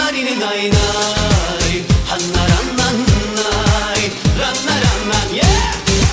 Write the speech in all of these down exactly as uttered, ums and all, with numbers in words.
Hannarini nay nay, hannarannan nay, rannarannan yeah.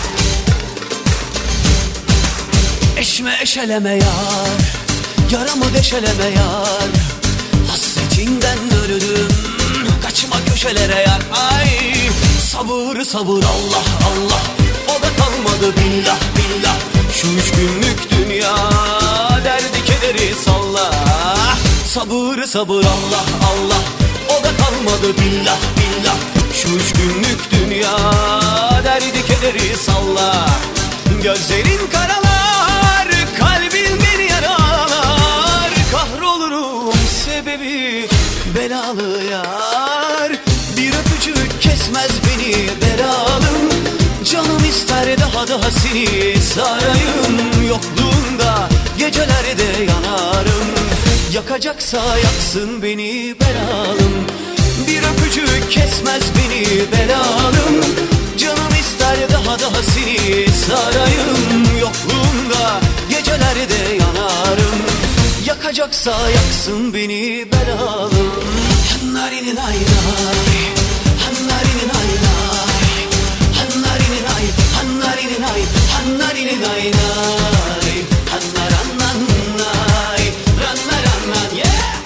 Eşme eşeleme yar, yaramı deşeleme yar. Hasretinden öldüm, kaçma köşelere yar. Ay sabır sabır Allah Allah, o da kalmadı billah billah. Şu üç günlük dünya derdi kederi salla. Sabır sabır Allah Allah, o da kalmadı billah billah. Şu üç günlük dünya derdi kederi salla. Gözlerin karalar, kalbin beni yaralar. Kahrolurum sebebi belalı yar. Bir öpücük kesmez beni belalım. Canım ister daha daha seni sarayım. Yokluğunda gecelerde yanarım. Yakacaksa yaksın beni belalım. Bir öpücük kesmez beni belalım. Canım ister daha daha seni sarayım. Yokluğunda gecelerde yanarım. Yakacaksa yaksın beni belalım. Hannarini nay nay, hannarini nay nay, hannarini nay, hannarini nay, hannarini nay nay, hannarannan nay, rannarannan yeah.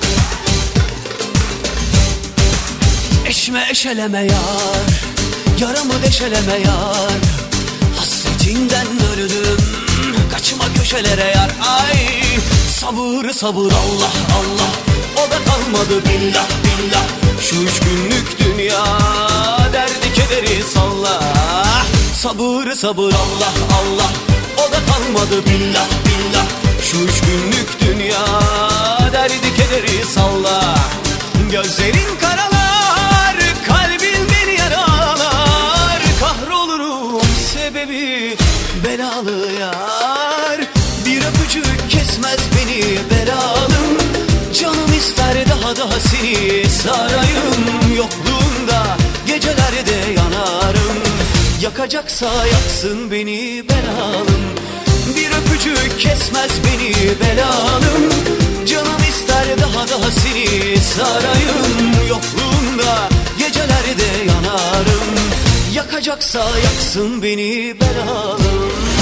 Eşme eşeleme yar, yaramı deşeleme yar. Hasretinden öldüm, kaçma köşelere yar. Ay sabır sabır Allah Allah, o da kalmadı billah billah. Şu üç günlük dünya derdi kederi salla. Sabır sabır Allah Allah, o da kalmadı billah billah. Şu üç günlük dünya derdi kederi salla. Gözlerin karalar, kalbin beni yaralar. Kahrolurum sebebi belalı yar. Bir öpücük kesmez beni belalım. Canım ister daha daha seni sarayım. Yokluğunda gecelerde yanarım. Yakacaksa yaksın beni belalım. Bir öpücük kesmez beni belalım. Canım ister daha daha seni sarayım. Yokluğunda gecelerde yanarım. Yakacaksa yaksın beni belalım.